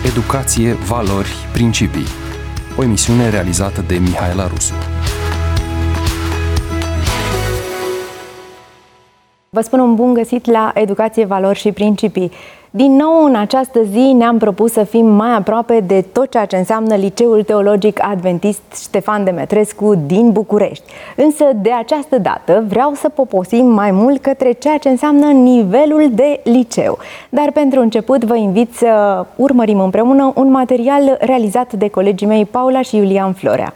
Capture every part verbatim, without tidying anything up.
Educație, valori, principii. O emisiune realizată de Mihaela Rusu. Vă spun un bun găsit la Educație, valori și principii. Din nou, în această zi ne-am propus să fim mai aproape de tot ceea ce înseamnă Liceul Teologic Adventist Ștefan Demetrescu din București. Însă, de această dată, vreau să poposim mai mult către ceea ce înseamnă nivelul de liceu. Dar pentru început vă invit să urmărim împreună un material realizat de colegii mei Paula și Iulian Florea.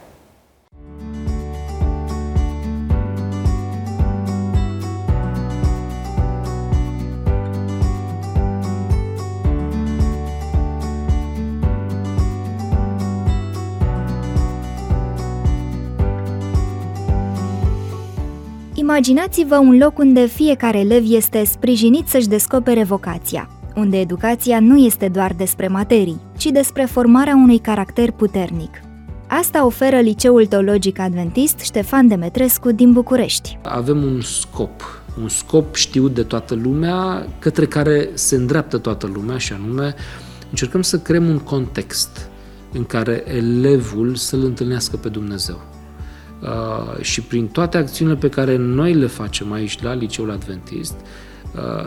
Imaginați-vă un loc unde fiecare elev este sprijinit să-și descopere vocația, unde educația nu este doar despre materii, ci despre formarea unui caracter puternic. Asta oferă Liceul Teologic Adventist Ștefan Demetrescu din București. Avem un scop, un scop știut de toată lumea, către care se îndreaptă toată lumea, și anume încercăm să creăm un context în care elevul să-L întâlnească pe Dumnezeu. Uh, și prin toate acțiunile pe care noi le facem aici la Liceul Adventist, uh,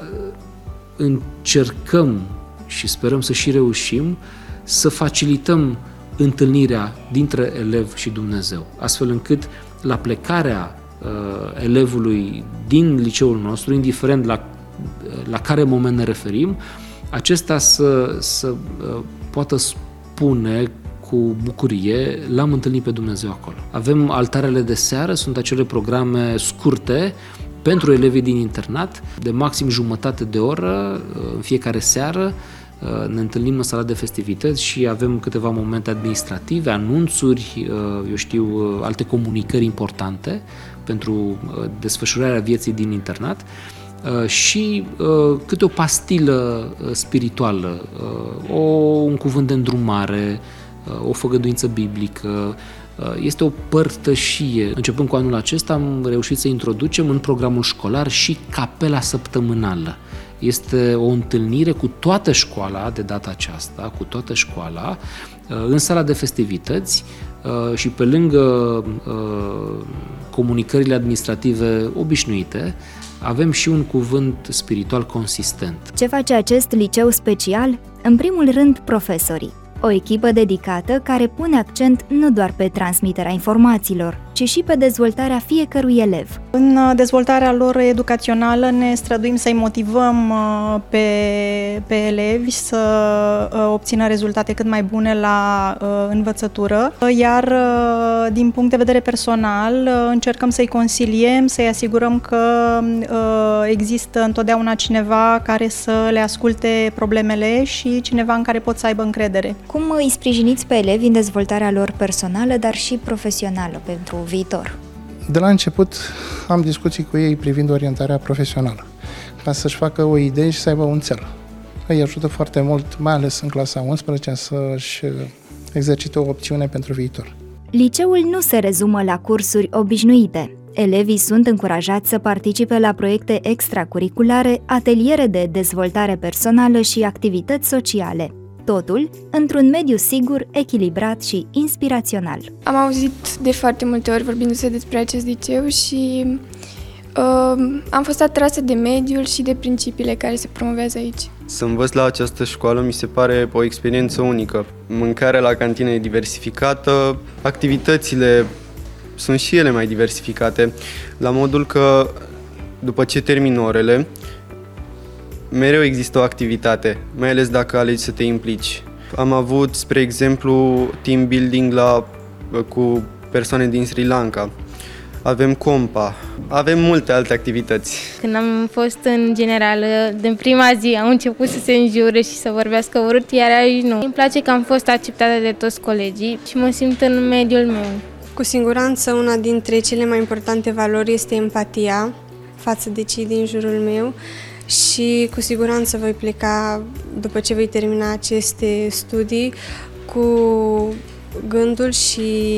încercăm și sperăm să și reușim să facilităm întâlnirea dintre elev și Dumnezeu, astfel încât la plecarea uh, elevului din liceul nostru, indiferent la, la care moment ne referim, acesta să, să uh, poată spune cu bucurie: l-am întâlnit pe Dumnezeu acolo. Avem altarele de seară, sunt acele programe scurte pentru elevii din internat, de maxim jumătate de oră în fiecare seară. Ne întâlnim în sala de festivități și avem câteva momente administrative, anunțuri, eu știu, alte comunicări importante pentru desfășurarea vieții din internat și câte o pastilă spirituală, o, un cuvânt de îndrumare, o făgăduință biblică. Este o părtășie. Începând cu anul acesta am reușit să introducem în programul școlar și capela săptămânală. Este o întâlnire cu toată școala, de data aceasta, cu toată școala, în sala de festivități și pe lângă comunicările administrative obișnuite, avem și un cuvânt spiritual consistent. Ce face acest liceu special? În primul rând, profesorii. O echipă dedicată care pune accent nu doar pe transmiterea informațiilor, ci și pe dezvoltarea fiecărui elev. În dezvoltarea lor educațională ne străduim să-i motivăm pe, pe elevi să obțină rezultate cât mai bune la învățătură, iar din punct de vedere personal încercăm să-i consiliem, să-i asigurăm că există întotdeauna cineva care să le asculte problemele și cineva în care pot să aibă încredere. Cum îi sprijiniți pe elevi în dezvoltarea lor personală, dar și profesională pentru viitor? De la început am discuții cu ei privind orientarea profesională, ca să-și facă o idee și să aibă un țel. Îi ajută foarte mult, mai ales în clasa a unsprezecea, să-și exercite o opțiune pentru viitor. Liceul nu se rezumă la cursuri obișnuite. Elevii sunt încurajați să participe la proiecte extracurriculare, ateliere de dezvoltare personală și activități sociale. Totul într-un mediu sigur, echilibrat și inspirațional. Am auzit de foarte multe ori vorbindu-se despre acest liceu și uh, am fost atrasă de mediul și de principiile care se promovează aici. Să învăț la această școală mi se pare o experiență unică. Mâncarea la cantină e diversificată, activitățile sunt și ele mai diversificate, la modul că după ce termin orele, mereu există o activitate, mai ales dacă alegi să te implici. Am avut, spre exemplu, team building la, cu persoane din Sri Lanka. Avem compa, avem multe alte activități. Când am fost în general, din prima zi am început să se înjure și să vorbească urât, iar aici nu. Îmi place că am fost acceptată de toți colegii și mă simt în mediul meu. Cu siguranță una dintre cele mai importante valori este empatia față de cei din jurul meu. Și cu siguranță voi pleca, după ce voi termina aceste studii, cu gândul și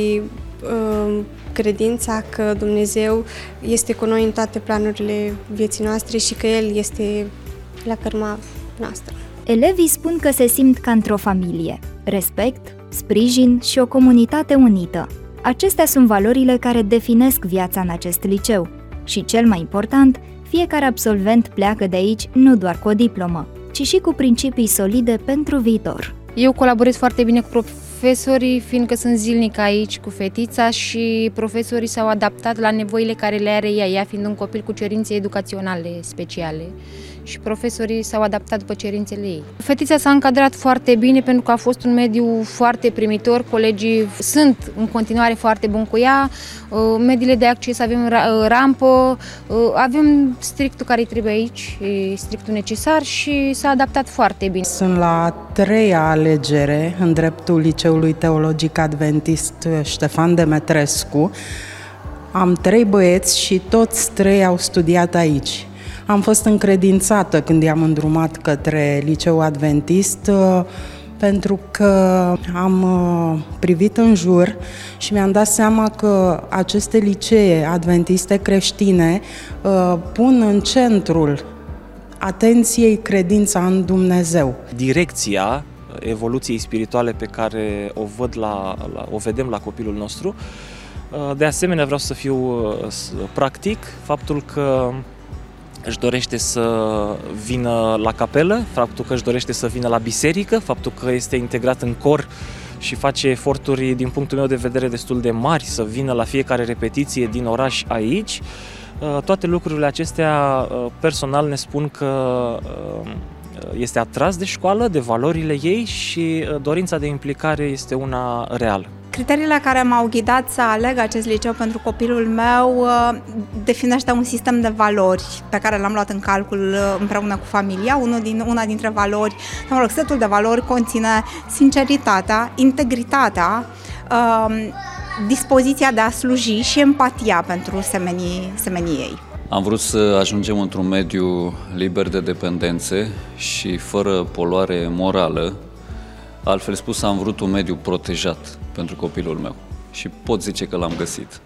uh, credința că Dumnezeu este cu noi în toate planurile vieții noastre și că El este la cărma noastră. Elevii spun că se simt ca într-o familie. Respect, sprijin și o comunitate unită. Acestea sunt valorile care definesc viața în acest liceu. Și cel mai important, fiecare absolvent pleacă de aici nu doar cu o diplomă, ci și cu principii solide pentru viitor. Eu colaborez foarte bine cu profesorii, fiindcă sunt zilnic aici cu fetița și profesorii s-au adaptat la nevoile care le are ea, ea fiind un copil cu cerințe educaționale speciale. Și profesorii s-au adaptat după cerințele ei. Fetița s-a încadrat foarte bine pentru că a fost un mediu foarte primitor, colegii sunt în continuare foarte buni cu ea, mediile de acces, avem rampă, avem strictul care îi trebuie aici, strictul necesar și s-a adaptat foarte bine. Sunt la a treia alegere în dreptul Liceului Teologic Adventist Ștefan Demetrescu. Am trei băieți și toți trei au studiat aici. Am fost încredințată când i-am îndrumat către Liceul Adventist pentru că am privit în jur și mi-am dat seama că aceste licee adventiste creștine pun în centrul atenției credința în Dumnezeu. Direcția evoluției spirituale pe care o văd la, la, o vedem la copilul nostru. De asemenea, vreau să fiu practic, faptul că își dorește să vină la capelă, faptul că își dorește să vină la biserică, faptul că este integrat în cor și face eforturi, din punctul meu de vedere, destul de mari să vină la fiecare repetiție din oraș aici. Toate lucrurile acestea personal ne spun că este atras de școală, de valorile ei și dorința de implicare este una reală. Criteriile care m-au ghidat să aleg acest liceu pentru copilul meu definește un sistem de valori pe care l-am luat în calcul împreună cu familia. Unul din, una dintre valori, mă rog, setul de valori conține sinceritatea, integritatea, dispoziția de a sluji și empatia pentru semenii, semenii ei. Am vrut să ajungem într-un mediu liber de dependențe și fără poluare morală. Altfel spus, am vrut un mediu protejat pentru copilul meu și pot zice că l-am găsit.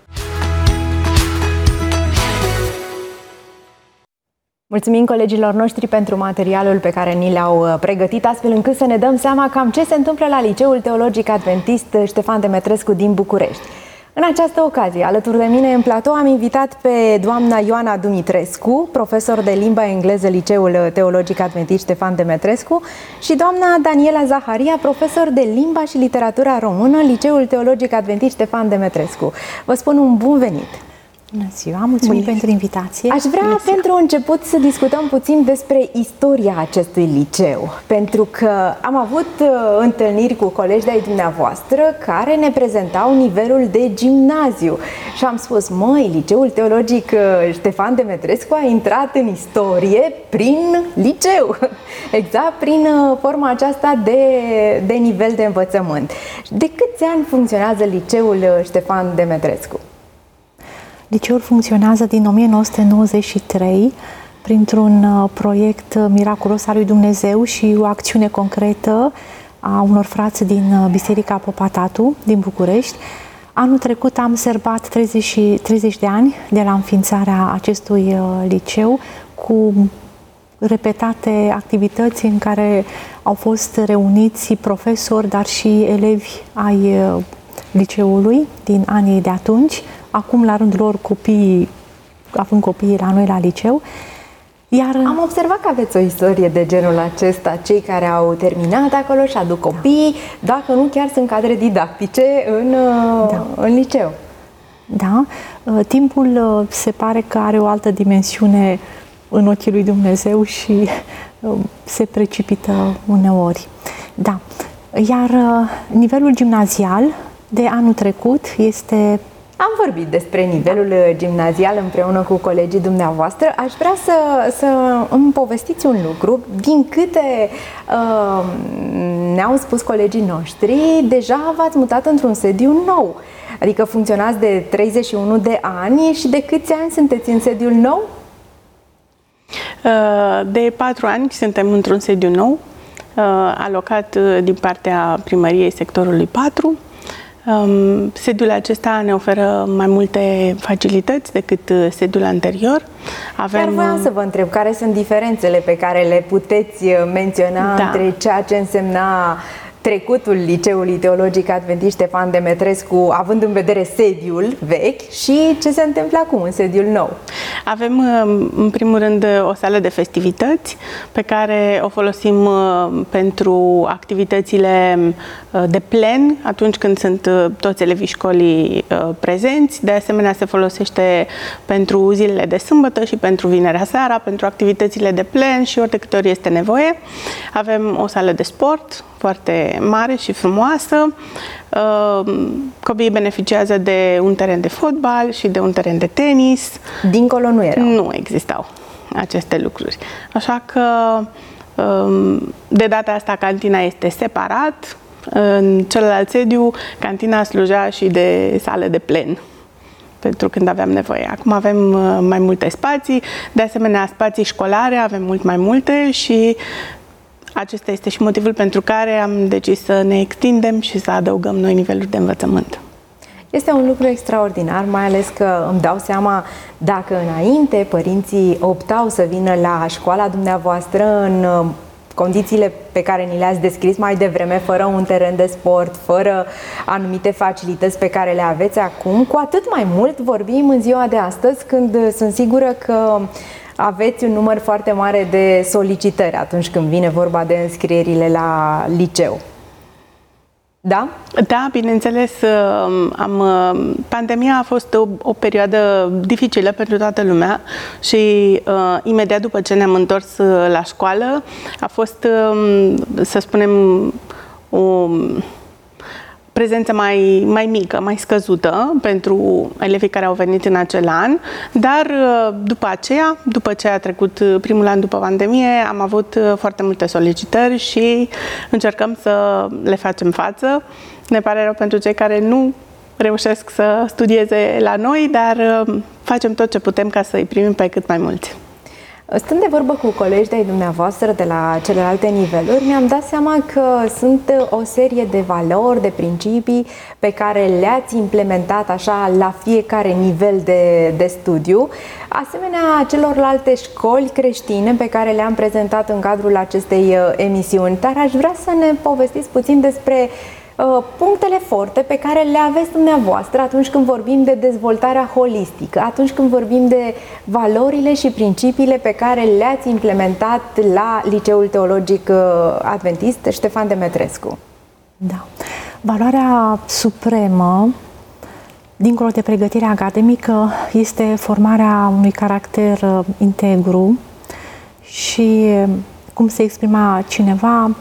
Mulțumim colegilor noștri pentru materialul pe care ni l-au pregătit, astfel încât să ne dăm seama cam ce se întâmplă la Liceul Teologic Adventist Ștefan Demetrescu din București. În această ocazie, alături de mine în platou, am invitat pe doamna Ioana Dumitrescu, profesor de limba engleză Liceul Teologic Adventist Ștefan Demetrescu, și doamna Daniela Zaharia, profesor de limba și literatura română Liceul Teologic Adventist Ștefan Demetrescu. Vă spun un bun venit! Bună ziua, mulțumim pentru invitație. Aș vrea pentru început să discutăm puțin despre istoria acestui liceu, pentru că am avut uh, întâlniri cu colegi de-ai dumneavoastră care ne prezentau nivelul de gimnaziu și am spus, măi, Liceul Teologic uh, Ștefan Demetrescu a intrat în istorie prin liceu, exact prin uh, forma aceasta de, de nivel de învățământ. De câți ani funcționează Liceul uh, Ștefan Demetrescu? Liceul funcționează din o mie nouă sute nouăzeci și trei printr-un proiect miraculos al lui Dumnezeu și o acțiune concretă a unor frați din Biserica Popatatu din București. Anul trecut am sărbat treizeci, treizeci de ani de la înființarea acestui liceu cu repetate activități în care au fost reuniți profesori, dar și elevi ai liceului din anii de atunci. Acum, la rândul lor, copiii, având copiii la noi la liceu. Iar am observat că aveți o istorie de genul acesta, cei care au terminat acolo și aduc copiii, da. Dacă nu chiar sunt cadre didactice în, da. în liceu. Da, timpul se pare că are o altă dimensiune în ochii lui Dumnezeu și se precipită uneori. Da, iar nivelul gimnazial de anul trecut este... Am vorbit despre nivelul gimnazial împreună cu colegii dumneavoastră. Aș vrea să, să îmi povestiți un lucru. Din câte uh, ne-au spus colegii noștri, deja v-ați mutat într-un sediu nou. Adică funcționați de treizeci și unu de ani și de câți ani sunteți în sediul nou? De patru ani suntem într-un sediu nou, alocat din partea primăriei sectorului patru. Um, sediul acesta ne oferă mai multe facilități decât sediul anterior. Avem... Chiar voiam să vă întreb, care sunt diferențele pe care le puteți menționa da. între ceea ce însemna trecutul Liceului Teologic Adventist Ștefan Demetrescu, având în vedere sediul vechi, și ce se întâmplă acum în sediul nou? Avem, în primul rând, o sală de festivități pe care o folosim pentru activitățile de plen, atunci când sunt toți elevii școlii prezenți. De asemenea, se folosește pentru zilele de sâmbătă și pentru vinerea seara, pentru activitățile de plen și ori de câte ori este nevoie. Avem o sală de sport foarte mare și frumoasă. Copiii beneficiază de un teren de fotbal și de un teren de tenis. Dincolo nu erau. Nu existau aceste lucruri. Așa că de data asta cantina este separat. În celălalt sediu, cantina slujea și de sală de plen pentru când aveam nevoie. Acum avem mai multe spații, de asemenea spații școlare, avem mult mai multe și acesta este și motivul pentru care am decis să ne extindem și să adăugăm noi niveluri de învățământ. Este un lucru extraordinar, mai ales că îmi dau seama, dacă înainte părinții optau să vină la școala dumneavoastră în condițiile pe care ni le-ați descris mai devreme, fără un teren de sport, fără anumite facilități pe care le aveți acum, cu atât mai mult vorbim în ziua de astăzi, când sunt sigură că aveți un număr foarte mare de solicitări atunci când vine vorba de înscrierile la liceu. Da? Da, bineînțeles. Am, pandemia a fost o, o perioadă dificilă pentru toată lumea și uh, imediat după ce ne-am întors la școală a fost, uh, să spunem, o prezență mai, mai mică, mai scăzută pentru elevii care au venit în acel an, dar după aceea, după ce a trecut primul an după pandemie, am avut foarte multe solicitări și încercăm să le facem față. Ne pare rău pentru cei care nu reușesc să studieze la noi, dar facem tot ce putem ca să îi primim pe cât mai mulți. Stând de vorbă cu colegi de-ai dumneavoastră de la celelalte niveluri, mi-am dat seama că sunt o serie de valori, de principii pe care le-ați implementat așa la fiecare nivel de, de studiu, asemenea celorlalte școli creștine pe care le-am prezentat în cadrul acestei emisiuni. Dar aș vrea să ne povestiți puțin despre punctele forte pe care le aveți dumneavoastră atunci când vorbim de dezvoltarea holistică, atunci când vorbim de valorile și principiile pe care le-ați implementat la Liceul Teologic Adventist Ștefan Demetrescu. Da. Valoarea supremă, dincolo de pregătirea academică, este formarea unui caracter integru și, cum se exprima cineva,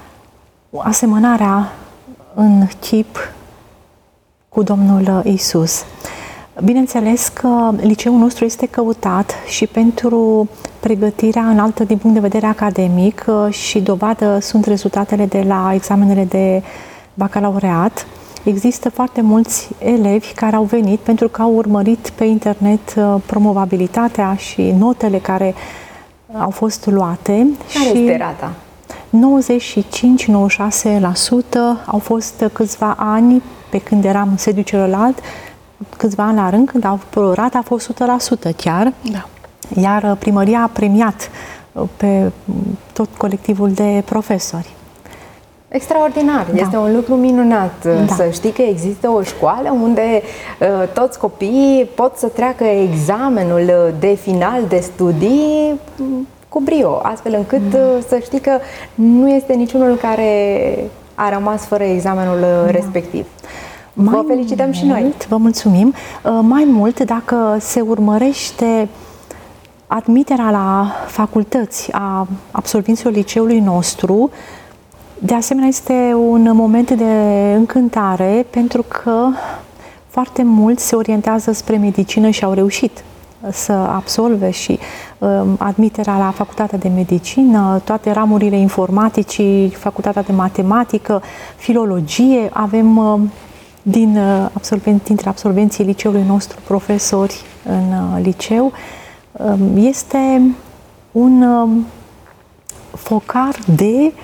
asemănarea în chip cu Domnul Iisus. Bineînțeles că liceul nostru este căutat și pentru pregătirea înaltă din punct de vedere academic și dovadă sunt rezultatele de la examenele de bacalaureat. Există foarte mulți elevi care au venit pentru că au urmărit pe internet promovabilitatea și notele care au fost luate. Care și este rata? nouăzeci și cinci - nouăzeci și șase la sută au fost câțiva ani, pe când eram în sediul celălalt, câțiva ani la rând, când a, rata a fost o sută la sută chiar. Da. Iar primăria a premiat pe tot colectivul de profesori. Extraordinar, da. Este un lucru minunat, da. Să știi că există o școală unde uh, toți copiii pot să treacă examenul de final de studii cu brio, astfel încât da. Să știi că nu este niciunul care a rămas fără examenul da. respectiv. Mai Vă felicităm mult, și noi. Vă mulțumim. Mai mult, dacă se urmărește admiterea la facultăți a absolvenților liceului nostru, de asemenea este un moment de încântare, pentru că foarte mulți se orientează spre medicină și au reușit să absolve și um, admiterea la facultatea de medicină, toate ramurile informaticii, facultatea de matematică, filologie. Avem um, din, uh, absolvent, dintre absolvenții liceului nostru profesori în uh, liceu. Um, este un um, focar de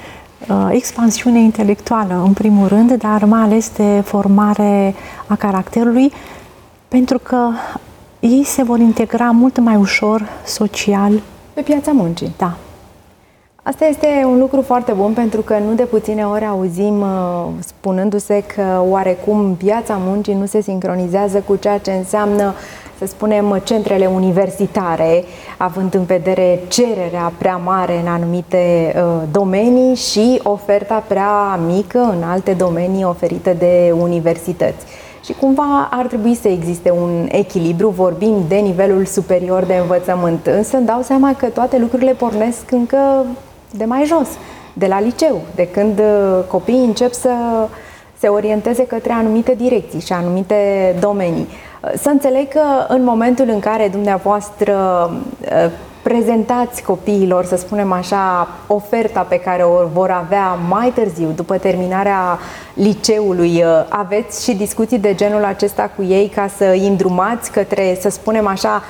expansiune intelectuală, în primul rând, dar mai ales de formare a caracterului, pentru că ei se vor integra mult mai ușor social pe piața muncii. Da. Asta este un lucru foarte bun, pentru că nu de puține ori auzim uh, spunându-se că oarecum piața muncii nu se sincronizează cu ceea ce înseamnă, să spunem, centrele universitare, având în vedere cererea prea mare în anumite uh, domenii și oferta prea mică în alte domenii oferite de universități. Și cumva ar trebui să existe un echilibru, vorbim de nivelul superior de învățământ, însă îmi dau seama că toate lucrurile pornesc încă de mai jos, de la liceu, de când copiii încep să se orienteze către anumite direcții și anumite domenii. Să înțeleg că în momentul în care dumneavoastră prezentați copiilor, să spunem așa, oferta pe care o vor avea mai târziu, după terminarea liceului, aveți și discuții de genul acesta cu ei ca să îi îndrumați către, să spunem așa,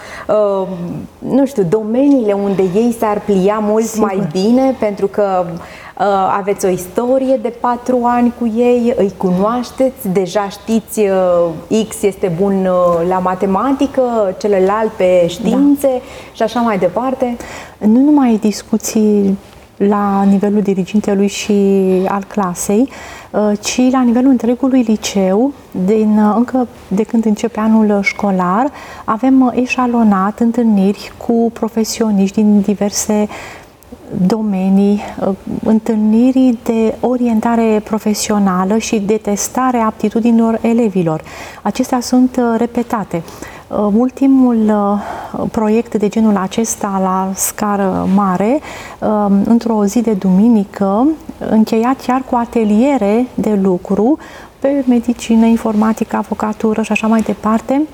nu știu, domeniile unde ei s-ar plia mult Sigur. mai bine, pentru că aveți o istorie de patru ani cu ei, îi cunoașteți, deja știți X este bun la matematică, celălalt pe științe da. și așa mai departe? Nu numai discuții la nivelul dirigintelui și al clasei, ci la nivelul întregului liceu, din, încă de când începe anul școlar, avem eșalonat întâlniri cu profesioniști din diverse domenii, întâlniri de orientare profesională și de testare a aptitudinilor elevilor. Acestea sunt repetate. Ultimul proiect de genul acesta la scară mare, într-o zi de duminică, încheiat chiar cu ateliere de lucru pe medicină, informatică, avocatură și așa mai departe,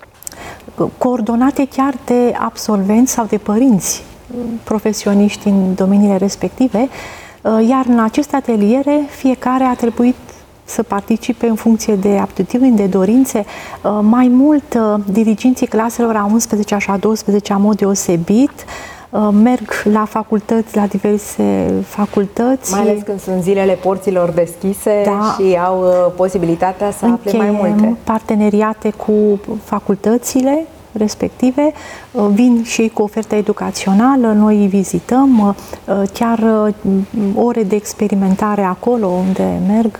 coordonate chiar de absolvenți sau de părinți profesioniști în domeniile respective, iar în aceste ateliere fiecare a trebuit să participe în funcție de aptitudini, de dorințe. Mai mult, diriginții claselor a unsprezecea și a douăsprezecea în mod deosebit merg la facultăți, la diverse facultăți. Mai ales când sunt zilele porților deschise da. și au posibilitatea să afle mai multe. Parteneriate cu facultățile respective, vin și ei cu oferta educațională, noi îi vizităm, chiar ore de experimentare acolo unde merg,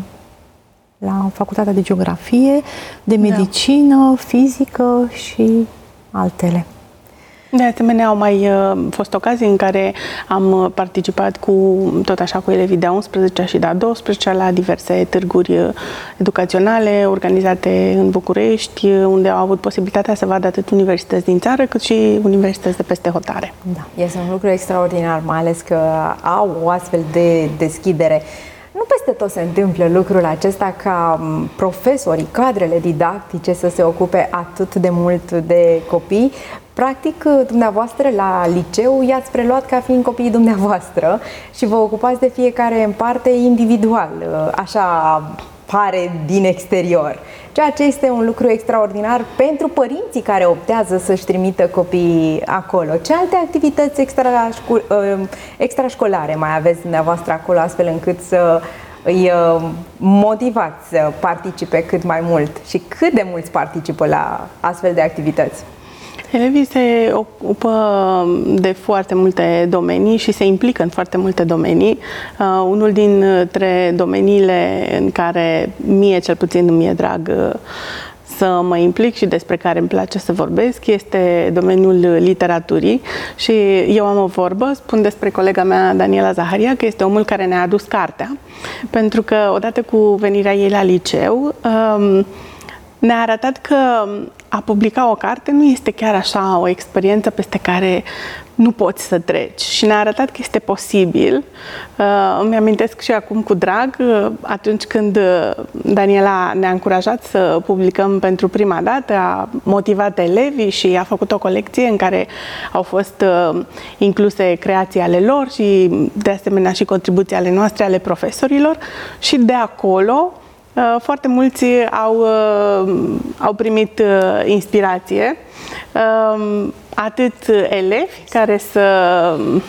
la Facultatea de Geografie, de Medicină, da. Fizică și altele. De asemenea, au mai uh, fost ocazii în care am participat cu, tot așa, cu elevii de a unsprezecea și de a douăsprezecea la diverse târguri educaționale organizate în București, unde au avut posibilitatea să vadă atât universități din țară, cât și universități de peste hotare. Da, este un lucru extraordinar, mai ales că au o astfel de deschidere. Nu peste tot se întâmplă lucrul acesta ca profesorii, cadrele didactice să se ocupe atât de mult de copii. Practic, dumneavoastră la liceu i-ați preluat ca fiind copiii dumneavoastră și vă ocupați de fiecare în parte individual, așa pare din exterior. Ceea ce este un lucru extraordinar pentru părinții care optează să-și trimită copiii acolo. Ce alte activități extrașcolare mai aveți dumneavoastră acolo, astfel încât să îi motivați să participe cât mai mult? Și cât de mulți participă la astfel de activități? Elevii se ocupă de foarte multe domenii și se implică în foarte multe domenii. Uh, unul dintre domeniile în care mie cel puțin îmi e drag uh, să mă implic și despre care îmi place să vorbesc este domeniul literaturii și eu am o vorbă, spun despre colega mea Daniela Zaharia că este omul care ne-a adus cartea, pentru că odată cu venirea ei la liceu uh, ne-a arătat că a publica o carte nu este chiar așa o experiență peste care nu poți să treci. Și ne-a arătat că este posibil. Îmi amintesc și acum cu drag, atunci când Daniela ne-a încurajat să publicăm pentru prima dată, a motivat elevii și a făcut o colecție în care au fost incluse creații ale lor și de asemenea și contribuții ale noastre, ale profesorilor. Și de acolo foarte mulți au, au primit inspirație, atât elevi care să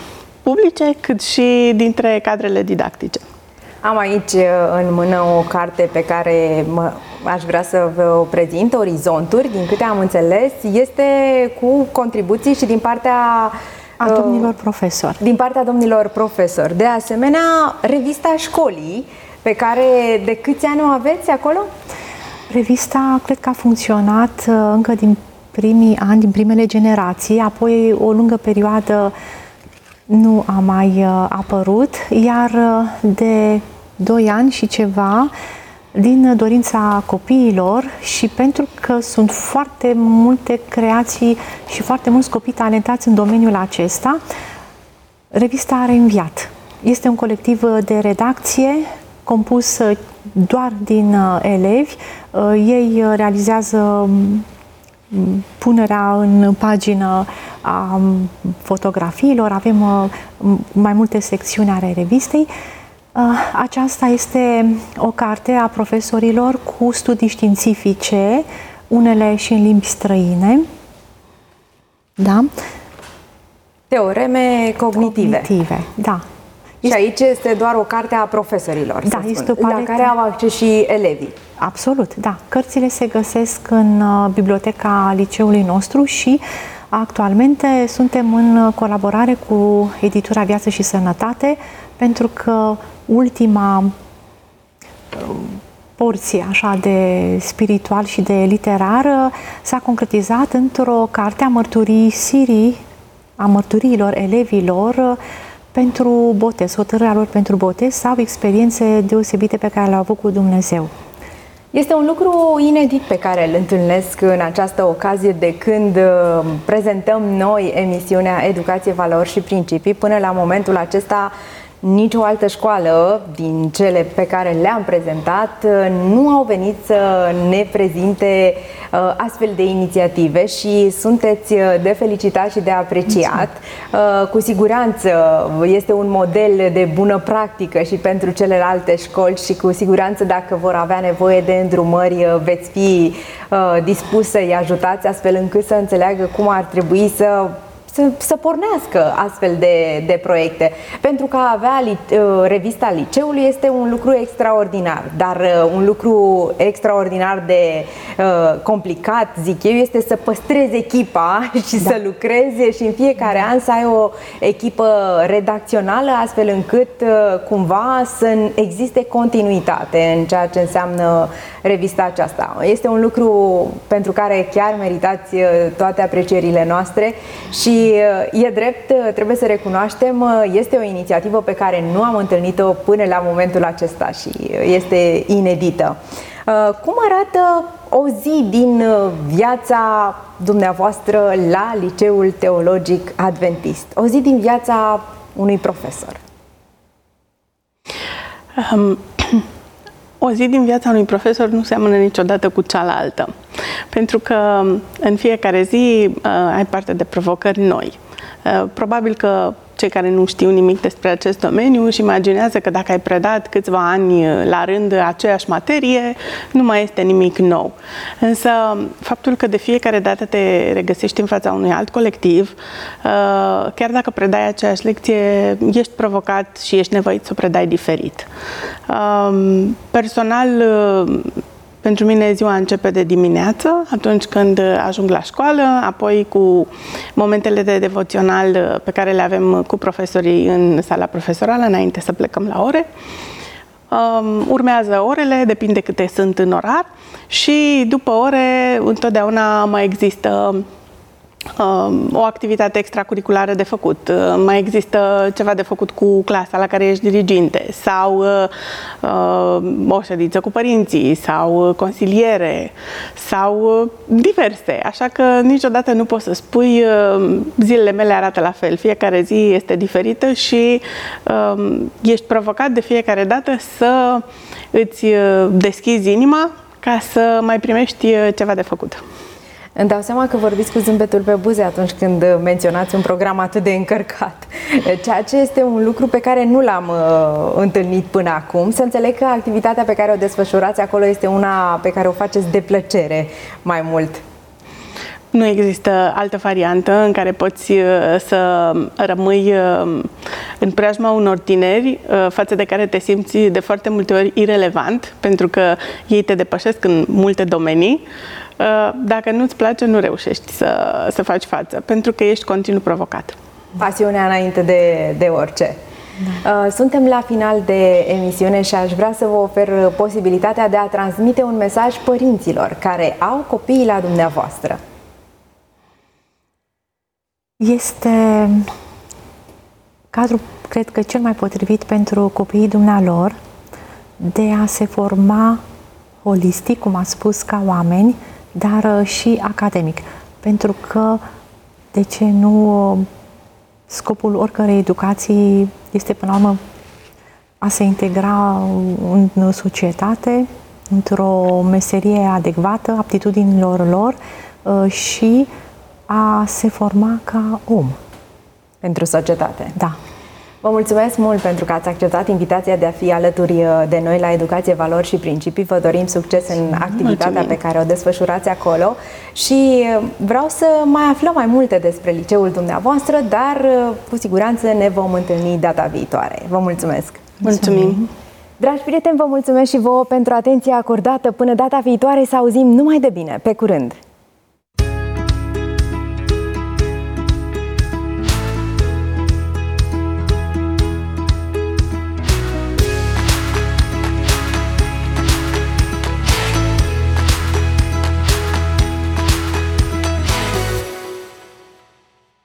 publice, cât și dintre cadrele didactice. Am aici în mână o carte pe care mă, aș vrea să vă o prezint, Orizonturi, din câte am înțeles, este cu contribuții și din partea a domnilor profesori. Din partea domnilor profesori. De asemenea, revista școlii, pe care de câți ani o aveți acolo? Revista cred că a funcționat încă din primii ani, din primele generații, apoi o lungă perioadă nu a mai apărut, iar de doi ani și ceva, din dorința copiilor și pentru că sunt foarte multe creații și foarte mulți copii talentați în domeniul acesta, revista a reînviat. Este un colectiv de redacție compus doar din elevi. Ei realizează punerea în pagină a fotografiilor, avem mai multe secțiuni ale revistei. Aceasta este o carte a profesorilor cu studii științifice, unele și în limbi străine. Da? Teoreme cognitive. Cognitive, da. Și aici este doar o carte a profesorilor, da, este o paletă... la care au acces și elevii. Absolut, da. Cărțile se găsesc în biblioteca liceului nostru și actualmente suntem în colaborare cu editura Viață și Sănătate, pentru că ultima porție așa de spiritual și de literară s-a concretizat într-o carte a mărturisirii, a mărturiilor elevilor pentru botez, hotărârea lor pentru botez sau experiențe deosebite pe care le-au avut cu Dumnezeu. Este un lucru inedit pe care îl întâlnesc în această ocazie de când prezentăm noi emisiunea Educație, Valori și Principii. Până la momentul acesta, nicio altă școală din cele pe care le-am prezentat nu au venit să ne prezinte astfel de inițiative și sunteți de felicitat și de apreciat. Cu siguranță este un model de bună practică și pentru celelalte școli și cu siguranță dacă vor avea nevoie de îndrumări veți fi dispus să-i ajutați astfel încât să înțeleagă cum ar trebui să Să, să pornească astfel de, de proiecte. Pentru că a avea li, revista liceului este un lucru extraordinar, dar un lucru extraordinar de uh, complicat, zic eu, este să păstrezi echipa și da. să lucrezi și în fiecare an să ai o echipă redacțională astfel încât uh, cumva să existe continuitate în ceea ce înseamnă revista aceasta. Este un lucru pentru care chiar meritați toate aprecierile noastre și e drept, trebuie să recunoaștem, este o inițiativă pe care nu am întâlnit-o până la momentul acesta și este inedită. Cum arată o zi din viața dumneavoastră la Liceul Teologic Adventist? O zi din viața unui profesor? Um, o zi din viața unui profesor nu seamănă niciodată cu cealaltă. Pentru că în fiecare zi uh, ai parte de provocări noi. Uh, probabil că cei care nu știu nimic despre acest domeniu își imaginează că dacă ai predat câțiva ani la rând aceeași materie, nu mai este nimic nou. Însă faptul că de fiecare dată te regăsești în fața unui alt colectiv, uh, chiar dacă predai aceeași lecție, ești provocat și ești nevoit să o predai diferit. Uh, personal, uh, pentru mine ziua începe de dimineață, atunci când ajung la școală, apoi cu momentele de devoțional pe care le avem cu profesorii în sala profesorală, înainte să plecăm la ore. Urmează orele, depinde câte sunt în orar și după ore întotdeauna mai există o activitate extracurriculară de făcut, mai există ceva de făcut cu clasa la care ești diriginte sau uh, o ședință cu părinții sau consiliere sau diverse. Așa că niciodată nu poți să spui uh, zilele mele arată la fel. Fiecare zi este diferită și uh, ești provocat de fiecare dată să îți deschizi inima ca să mai primești ceva de făcut. Îmi dau seama că vorbiți cu zâmbetul pe buze atunci când menționați un program atât de încărcat, ceea ce este un lucru pe care nu l-am uh, întâlnit până acum. Să înțeleg că activitatea pe care o desfășurați acolo este una pe care o faceți de plăcere mai mult. Nu există altă variantă în care poți să rămâi în preajma unor tineri față de care te simți de foarte multe ori irelevant, pentru că ei te depășesc în multe domenii. Dacă nu-ți place, nu reușești să, să faci față, pentru că ești continuu provocat. Pasiunea înainte de, de orice. Da. Suntem la final de emisiune și aș vrea să vă ofer posibilitatea de a transmite un mesaj părinților care au copiii la dumneavoastră. Este cadrul, cred că, cel mai potrivit pentru copiii dumnealor de a se forma holistic, cum a spus, ca oameni, dar și academic. Pentru că, de ce nu, scopul oricărei educații este, până la urmă, a se integra în societate, într-o meserie adecvată, aptitudinilor lor și a se forma ca om. Pentru societate. Da. Vă mulțumesc mult pentru că ați acceptat invitația de a fi alături de noi la Educație, Valori și Principii. Vă dorim succes în activitatea Mulțumim. pe care o desfășurați acolo și vreau să mai aflăm mai multe despre liceul dumneavoastră, dar cu siguranță ne vom întâlni data viitoare. Vă mulțumesc! Mulțumim! Dragi prieteni, vă mulțumesc și vouă pentru atenția acordată. Până data viitoare să auzim numai de bine. Pe curând!